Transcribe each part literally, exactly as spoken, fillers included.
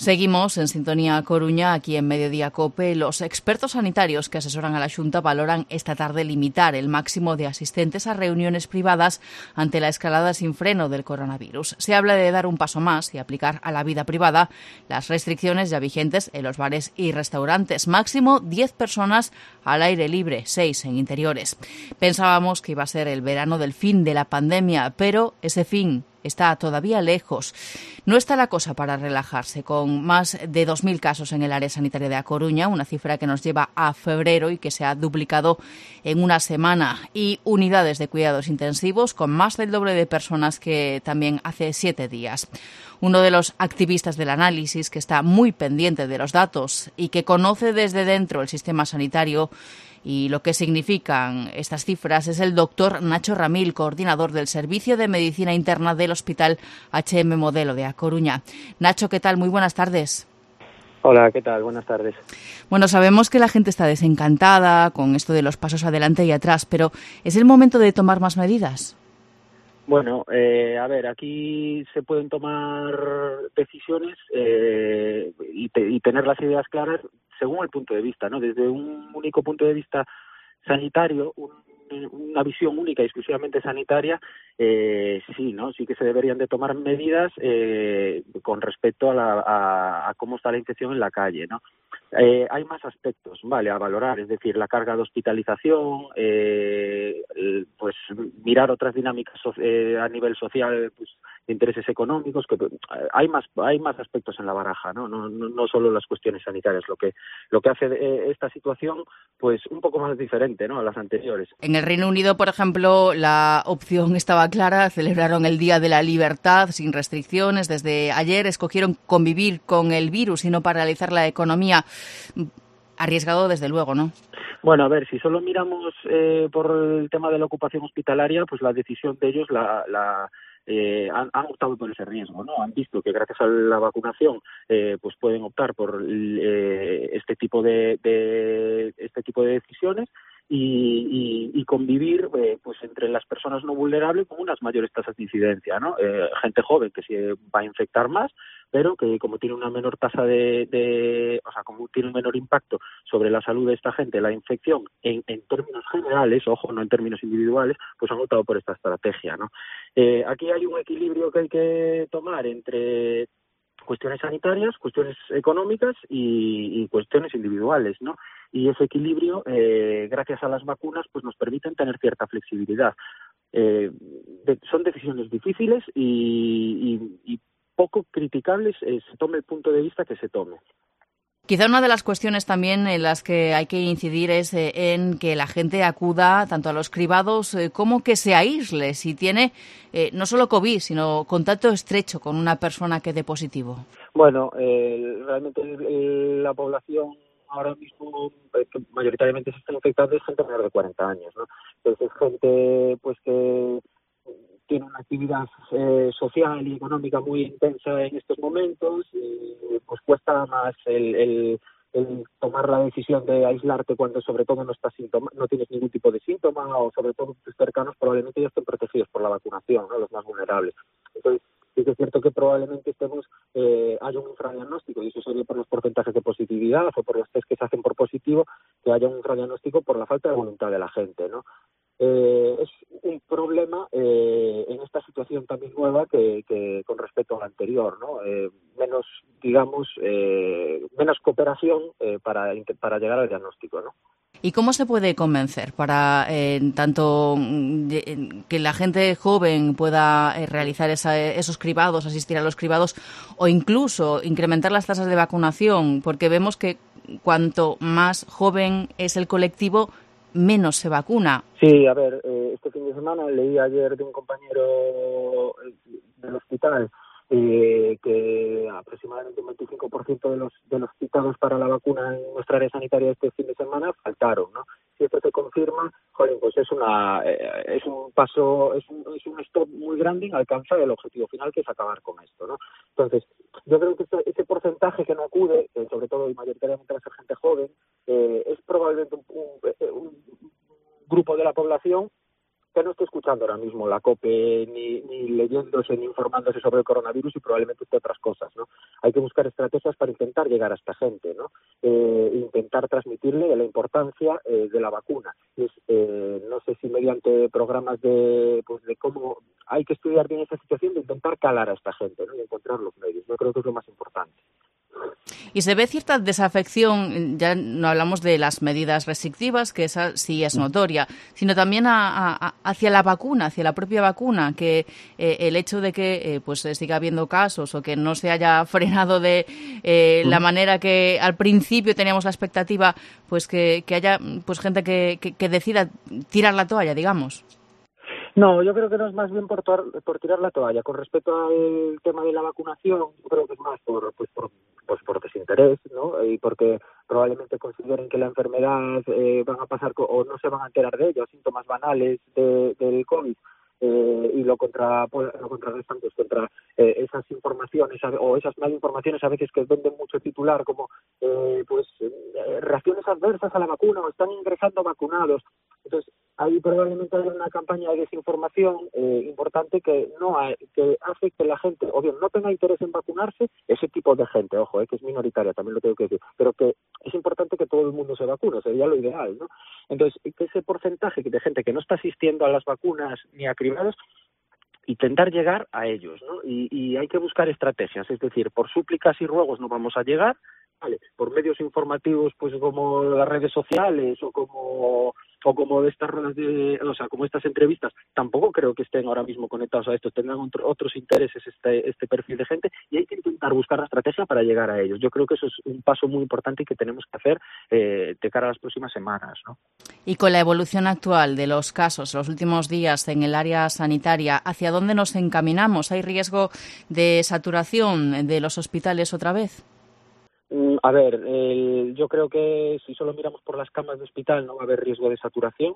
Seguimos en Sintonía Coruña, aquí en Mediodía COPE. Los expertos sanitarios que asesoran a la Xunta valoran esta tarde limitar el máximo de asistentes a reuniones privadas ante la escalada sin freno del coronavirus. Se habla de dar un paso más y aplicar a la vida privada las restricciones ya vigentes en los bares y restaurantes. Máximo diez personas al aire libre, seis en interiores. Pensábamos que iba a ser el verano del fin de la pandemia, pero ese fin está todavía lejos. No está la cosa para relajarse, con más de dos mil casos en el área sanitaria de A Coruña, una cifra que nos lleva a febrero y que se ha duplicado en una semana, y unidades de cuidados intensivos con más del doble de personas que también hace siete días. Uno de los activistas del análisis, que está muy pendiente de los datos y que conoce desde dentro el sistema sanitario y lo que significan estas cifras, es el doctor Nacho Ramil, coordinador del Servicio de Medicina Interna del Hospital H M Modelo de A Coruña. Nacho, ¿qué tal? Muy buenas tardes. Hola, ¿qué tal? Buenas tardes. Bueno, sabemos que la gente está desencantada con esto de los pasos adelante y atrás, pero ¿es el momento de tomar más medidas? Bueno, eh, a ver, aquí se pueden tomar decisiones eh, y, te, y tener las ideas claras según el punto de vista, ¿no? Desde un único punto de vista sanitario, un, una visión única y exclusivamente sanitaria, eh, sí, ¿no? Sí que se deberían de tomar medidas eh, con respecto a, la, a, a cómo está la infección en la calle, ¿no? Eh, hay más aspectos, vale, a valorar, es decir, la carga de hospitalización, eh, el, pues mirar otras dinámicas so, eh, a nivel social, pues de intereses económicos, que eh, hay más hay más aspectos en la baraja, ¿no? No, no, no solo las cuestiones sanitarias, lo que lo que hace eh, esta situación, pues un poco más diferente, ¿no? A las anteriores. En el Reino Unido, por ejemplo, la opción estaba clara, celebraron el Día de la Libertad sin restricciones. Desde ayer escogieron convivir con el virus y no paralizar la economía. Arriesgado, desde luego, ¿no? Bueno, a ver, si solo miramos eh, por el tema de la ocupación hospitalaria, pues la decisión de ellos la... la Eh, han, han optado por ese riesgo, ¿no? Han visto que gracias a la vacunación eh, pues pueden optar por eh, este tipo de, de este tipo de decisiones y, y, y convivir eh, pues entre las personas no vulnerables con unas mayores tasas de incidencia, ¿no? Eh, gente joven que se va a infectar más, pero que como tiene una menor tasa de, de o sea, como tiene un menor impacto sobre la salud de esta gente, la infección en, en términos generales, ojo, no en términos individuales, pues han optado por esta estrategia, ¿no? Eh, aquí hay un equilibrio que hay que tomar entre cuestiones sanitarias, cuestiones económicas y, y cuestiones individuales, ¿no? Y ese equilibrio, eh, gracias a las vacunas, pues nos permiten tener cierta flexibilidad. Eh, de, son decisiones difíciles y, y, y poco criticables, eh, se tome el punto de vista que se tome. Quizá una de las cuestiones también en las que hay que incidir es eh, en que la gente acuda tanto a los cribados eh, como que se aísle si tiene eh, no solo COVID, sino contacto estrecho con una persona que dé positivo. Bueno, eh, realmente el, la población ahora mismo eh, que mayoritariamente se está infectando es gente menor de cuarenta años, ¿no? Entonces es gente pues que tiene una actividad eh, social y económica muy intensa en estos momentos y pues cuesta más el, el, el tomar la decisión de aislarte cuando sobre todo no estás síntoma, no tienes ningún tipo de síntoma o sobre todo tus cercanos probablemente ya estén protegidos por la vacunación, ¿no? Los más vulnerables. Entonces sí que es cierto que probablemente estemos eh, haya un infradiagnóstico y eso sería por los porcentajes de positividad o por los test que se hacen por positivo, que haya un infradiagnóstico por la falta de voluntad de la gente, ¿no? Eh, es un problema eh, en esta situación también nueva que, que con respecto a la anterior, ¿no? Eh, menos, digamos, eh, menos cooperación eh, para, para llegar al diagnóstico, ¿no? ¿Y cómo se puede convencer para eh, tanto de, que la gente joven pueda eh, realizar esa, esos cribados, asistir a los cribados o incluso incrementar las tasas de vacunación? Porque vemos que cuanto más joven es el colectivo, menos se vacuna. Sí, a ver, eh, este fin de semana leí ayer de un compañero del hospital eh, que aproximadamente un veinticinco por ciento de los de los citados para la vacuna en nuestra área sanitaria este fin de semana faltaron, ¿no? Si esto se confirma, joder, pues es una eh, es un paso, es un, es un stop muy grande en alcanzar el objetivo final, que es acabar con esto, ¿no? Entonces, yo creo que este, este porcentaje que no acude, eh, sobre todo y mayoritariamente va a ser gente joven, eh, es probablemente un, un, un grupo de la población que no esté escuchando ahora mismo la COPE ni, ni leyéndose ni informándose sobre el coronavirus y probablemente esté otras cosas, ¿no? hay que buscar estrategias para intentar llegar a esta gente, ¿no? Eh, intentar transmitirle la importancia eh, de la vacuna. Es, eh, no sé si mediante programas de, pues, de cómo hay que estudiar bien esta situación, de intentar calar a esta gente, ¿no? Y encontrar los medios. Yo creo que es lo más importante. Y se ve cierta desafección, ya no hablamos de las medidas restrictivas, que esa sí es notoria, sino también a, a, hacia la vacuna, hacia la propia vacuna, que eh, el hecho de que eh, pues siga habiendo casos o que no se haya frenado de eh, la manera que al principio teníamos la expectativa, pues que, que haya pues gente que, que, que decida tirar la toalla, digamos. No, yo creo que no es más bien por, por tirar la toalla. Con respecto al tema de la vacunación, yo creo que es más por, pues por, pues por desinterés, ¿no? Y porque probablemente consideren que la enfermedad eh, van a pasar o no se van a enterar de ella, síntomas banales de, del COVID. Eh, y lo contra lo contrarrestan pues contra eh, esas informaciones o esas malinformaciones a veces que venden mucho titular como eh, pues eh, reacciones adversas a la vacuna o están ingresando vacunados. Entonces ahí probablemente haya una campaña de desinformación eh, importante que no hay, que hace que la gente o bien no tenga interés en vacunarse, ese tipo de gente, ojo, eh, que es minoritaria, también lo tengo que decir, pero que es importante que todo el mundo se vacune, sería lo ideal, ¿no? Entonces, que ese porcentaje de gente que no está asistiendo a las vacunas ni a cribados, intentar llegar a ellos, ¿no? Y, y hay que buscar estrategias, es decir, por súplicas y ruegos no vamos a llegar, ¿vale? Por medios informativos, pues como las redes sociales o como o como de estas ruedas de, o sea, como estas entrevistas, tampoco creo que estén ahora mismo conectados a esto, tendrán otro, otros intereses este este perfil de gente y hay que intentar buscar la estrategia para llegar a ellos. Yo creo que eso es un paso muy importante y que tenemos que hacer eh, de cara a las próximas semanas, ¿no? Y con la evolución actual de los casos, los últimos días en el área sanitaria, ¿hacia dónde nos encaminamos? ¿Hay riesgo de saturación de los hospitales otra vez? A ver, eh, yo creo que si solo miramos por las camas de hospital no va a haber riesgo de saturación.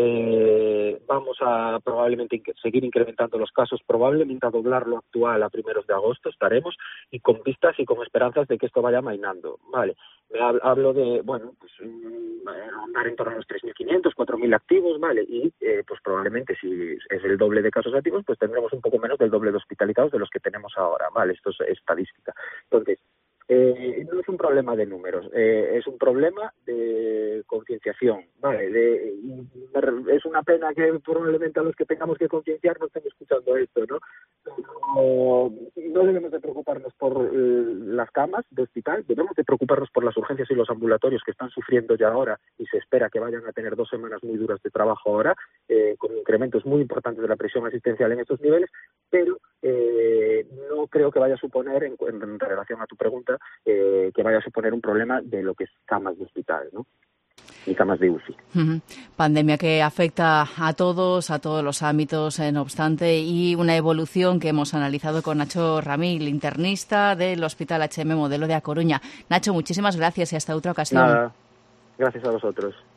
Eh, vamos a probablemente inc- seguir incrementando los casos, probablemente a doblar lo actual a primeros de agosto estaremos y con vistas y con esperanzas de que esto vaya mainando. Vale, me hab- hablo de, bueno, pues andar en torno a los tres mil quinientos, cuatro mil activos, vale, y eh, pues probablemente si es el doble de casos activos, pues tendremos un poco menos del doble de hospitalizados de los que tenemos ahora, vale, esto es estadística. Entonces, Eh, no es un problema de números, eh, es un problema de concienciación, ¿vale? De, es una pena que probablemente a los que tengamos que concienciar no estén escuchando esto, ¿no? No, no debemos de preocuparnos por eh, las camas de hospital, debemos de preocuparnos por las urgencias y los ambulatorios que están sufriendo ya ahora y se espera que vayan a tener dos semanas muy duras de trabajo ahora, eh, con incrementos muy importantes de la presión asistencial en estos niveles, pero eh, no creo que vaya a suponer, en, en relación a tu pregunta, Eh, que vaya a suponer un problema de lo que es camas de hospital, ¿no? Y camas de U C I. Uh-huh. Pandemia que afecta a todos, a todos los ámbitos, eh, no obstante, y una evolución que hemos analizado con Nacho Ramil, internista del Hospital H M Modelo de A Coruña. Nacho, muchísimas gracias y hasta otra ocasión. Nada, gracias a vosotros.